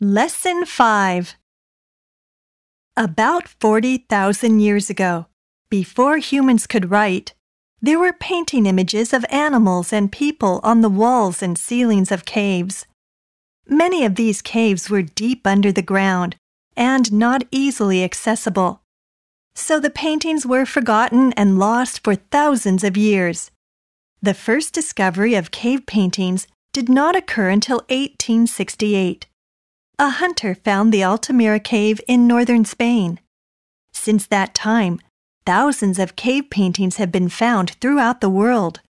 Lesson 5. About 40,000 years ago, before humans could write, there were painting images of animals and people on the walls and ceilings of caves. Many of these caves were deep under the ground and not easily accessible. So the paintings were forgotten and lost for thousands of years. The first discovery of cave paintings did not occur until 1868. A hunter found the Altamira cave in northern Spain. Since that time, thousands of cave paintings have been found throughout the world.